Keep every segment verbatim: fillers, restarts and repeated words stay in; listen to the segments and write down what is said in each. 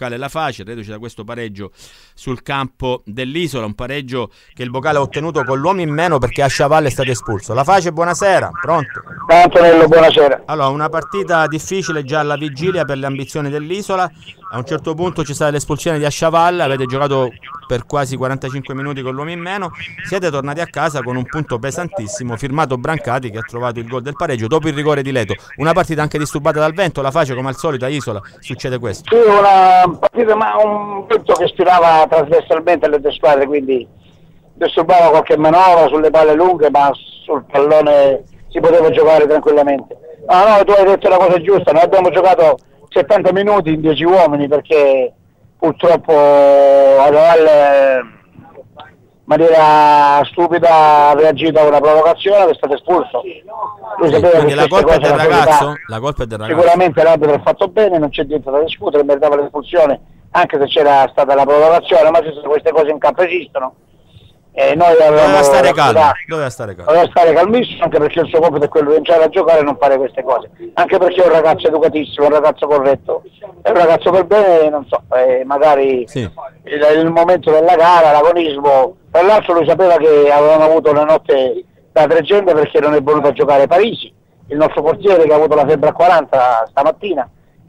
Boccale e La Face, reduce da questo pareggio sul campo dell'Isola, un pareggio che il Boccale ha ottenuto con l'uomo in meno perché Asciavalle è stato espulso. La Face, buonasera, pronto? Ciao Antonello, buonasera. Allora, una partita difficile già alla vigilia per le ambizioni dell'Isola. A un certo punto c'è stata l'espulsione di Asciavalle, avete giocato per quasi quarantacinque minuti con l'uomo in meno, siete tornati a casa con un punto pesantissimo, firmato Brancati che ha trovato il gol del pareggio dopo il rigore di Leto. Una partita anche disturbata dal vento, La Face come al solito a Isola, succede questo? Sì, una partita, ma un vento che spirava trasversalmente alle due squadre, quindi disturbava qualche manovra sulle palle lunghe, ma sul pallone si poteva giocare tranquillamente. No, no, tu hai detto la cosa giusta, noi abbiamo giocato settanta minuti in dieci uomini perché purtroppo a Valle in maniera stupida ha reagito a una provocazione, è stato espulso. Lui Sì, sapeva quindi che la colpa è del la ragazzo? società, La colpa è del ragazzo. sicuramente l'arbitro ha fatto bene, non c'è niente da discutere, meritava l'espulsione anche se c'era stata la provocazione, ma queste cose in campo esistono. E noi Doveva stare calmo, calmo, doveva stare calmo. doveva stare calmissimo, anche perché il suo compito è quello di entrare a giocare e non fare queste cose, anche perché è un ragazzo educatissimo, un ragazzo corretto, è un ragazzo per bene, non so, eh, magari Sì. il, il momento della gara, l'agonismo. Tra l'altro lui sapeva che avevamo avuto una notte da tregenda perché non è venuto a giocare Parisi, il nostro portiere che ha avuto la febbre a quaranta stamattina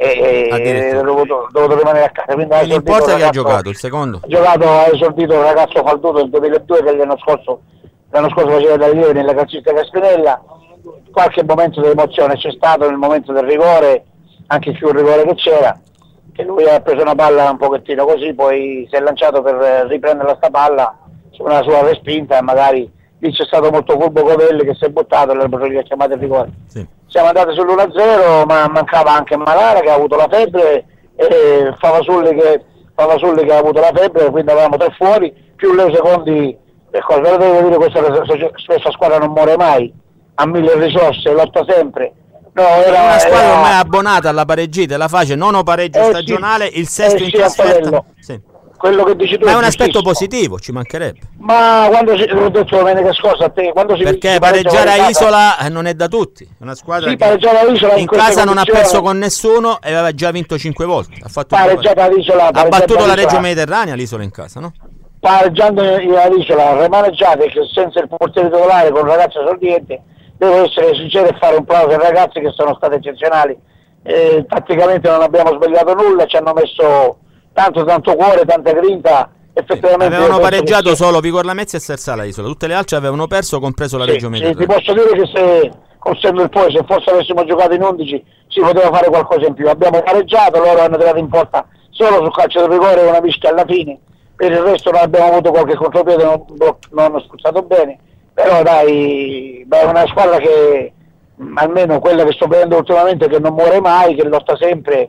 e è dovuto, dovuto rimanere a casa. Quindi non importa chi ha giocato, il secondo? Ha giocato, ha esordito un ragazzo Falduto del duemiladue che l'anno scorso, l'anno scorso faceva da rilievo nella calcistica Caspinella. Qualche momento di emozione c'è stato nel momento del rigore, anche più il rigore che c'era, che lui ha preso una palla un pochettino così, poi si è lanciato per riprendere sta palla su una sua respinta e magari lì c'è stato molto furbo Covelli che si è buttato e l'arbitro gli ha chiamato il rigore. Sì. Siamo andati sull'uno a zero, ma mancava anche Malara che ha avuto la febbre e Favasulli che, Favasulli che ha avuto la febbre, quindi avevamo tre fuori, più Leo Secondi. Ecco, ve lo devo dire, questa, questa squadra non muore mai, ha mille risorse, lotta sempre. No, era una squadra era... ormai abbonata alla pareggita, La Face, nono pareggio eh, stagionale, sì, il sesto eh, in sì, trasferta. Sì. Quello che dici tu Ma è è un aspetto giustissimo. positivo, ci mancherebbe. Ma quando si, l'ho detto domenica scorsa a te, quando si Perché si pareggiare a casa, Isola eh, non è da tutti. È una squadra sì, che pareggiare a Isola in, in queste casa non ha condizioni, perso con nessuno e aveva già vinto cinque volte. Ha fatto pareggiata ad Isola, ha battuto la Reggio Isola, Mediterranea, l'Isola in casa, no? pareggiando all'Isola, remaneggiate che senza il portiere titolare con ragazzi esordienti, devo essere sincero e fare un plauso ai ragazzi che sono stati eccezionali. Eh, tatticamente non abbiamo sbagliato nulla, ci hanno messo tanto tanto cuore, tanta grinta. Effettivamente avevano pareggiato che... solo Vigor Lamezia e Sersala Isola, tutte le altre avevano perso, compreso la sì, Reggio Mediterranea. Sì, ti posso dire che se con Servo il Poi, se forse avessimo giocato in undici si poteva fare qualcosa in più. Abbiamo pareggiato, loro hanno tirato in porta solo sul calcio del rigore e una mischia alla fine, per il resto non abbiamo avuto qualche contropiede, non, non hanno spuzzato bene, però dai, beh, è una squadra che almeno quella che sto vedendo ultimamente, che non muore mai, che lotta sempre,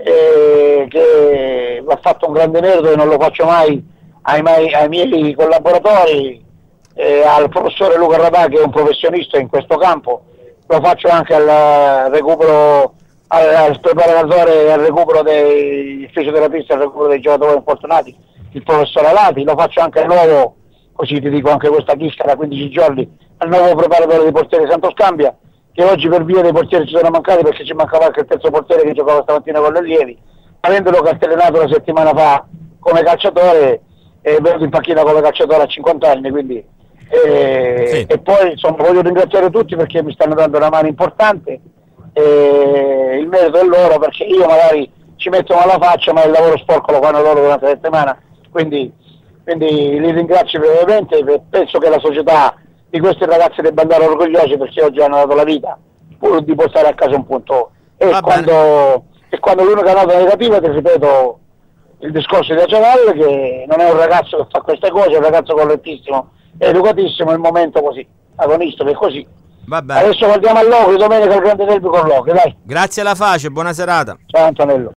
eh, che ha fatto un grande merito e non lo faccio mai ai, mai, ai miei collaboratori, eh, al professore Luca Radà che è un professionista in questo campo, lo faccio anche al recupero, al, al preparatore e al recupero dei fisioterapisti, al recupero dei giocatori infortunati, il professor Alati, lo faccio anche al nuovo, così ti dico anche questa chicca da quindici giorni, al nuovo preparatore di portiere Santo Scambia, che oggi per via dei portieri ci sono mancati perché ci mancava anche il terzo portiere che giocava stamattina con gli allievi, avendolo cartellenato una settimana fa come calciatore, è venuto in panchina come calciatore a cinquanta anni, quindi eh, sì. E poi insomma voglio ringraziare tutti perché mi stanno dando una mano importante, eh, il merito è loro perché io magari ci metto alla faccia ma il lavoro sporco lo fanno loro durante la settimana, quindi, quindi li ringrazio brevemente e penso che la società di questi ragazzi debba andare orgogliosi perché oggi hanno dato la vita pur di portare a casa un punto e quando, e quando l'unica nota negativa, ti ripeto il discorso di Acciavalle, che non è un ragazzo che fa queste cose, è un ragazzo correttissimo, educatissimo, il momento così, agonistico, è così. Va bene. Adesso guardiamo a Locri, domenica il grande derby con Locri, dai. Grazie alla Face, buona serata. Ciao Antonello.